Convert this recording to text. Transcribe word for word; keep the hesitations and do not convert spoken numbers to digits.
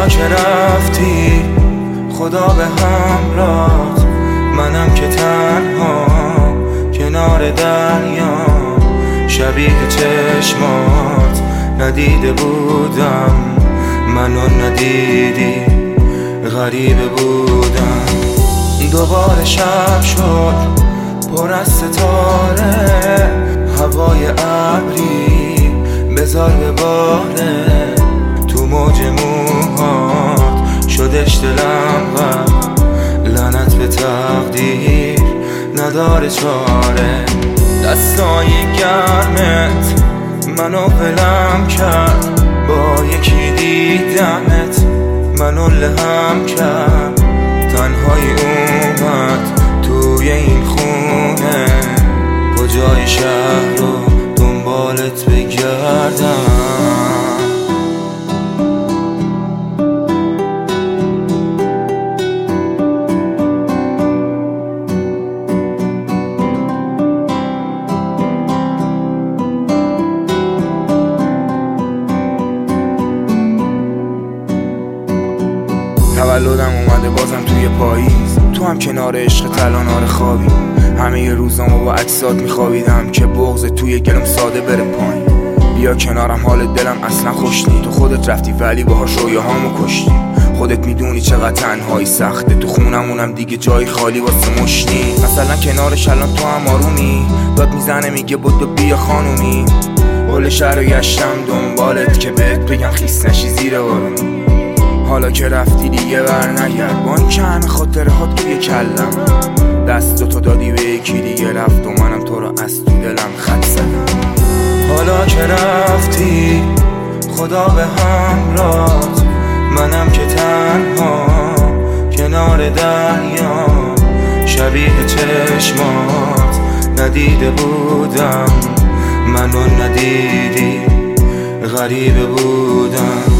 که رفتی خدا به همراهت، منم که تنها کنار دریا، شبیه چشمات ندیده بودم، منو ندیدی غریبه بودم. دوباره شب شد پر از ستاره، هوای ابری بذار بباره، تو موج موهات شدش دلم غرق، لعنت به تقدیر نداره چاره. دستای گرمت منو ولم کرد، با یکی دیدنت منو لهم کرد، تنهایی اومد توی این خونه، کجای شهر رو دنبالت بگردم. تولدم اومده بازم توی پاییز، تو هم کنار عشق تلانار خوابی، همه ی روزامو با عکسات میخوابیدم که بغض توی گلم ساده بره پایین. بیا کنارم حال دلم اصلا خوش نی، تو خودت رفتی ولی باهاش رویاهامو کشتی، خودت میدونی چقدر تنهایی سخته، تو خونمونم دیگه جای خالی واسه مشنی. مثلا کنارش الان تو هم آرومی، داد میزنه میگه بدو بیا خانومی، کل شهر رو گشتم دنبالت که بهت بگم خیس نشی زیر بارونی. حالا که رفتی دیگه بر نگرد، با این که همه خاطره ها توی کلم، دست تو دادی به یکی دیگه رفت و منم تو رو از تو دلم خط زدم. حالا که رفتی خدا به همراهت، منم که تنها کنار دریا، شبیه چشمات ندیده بودم، منو ندیدی غریبه بودم.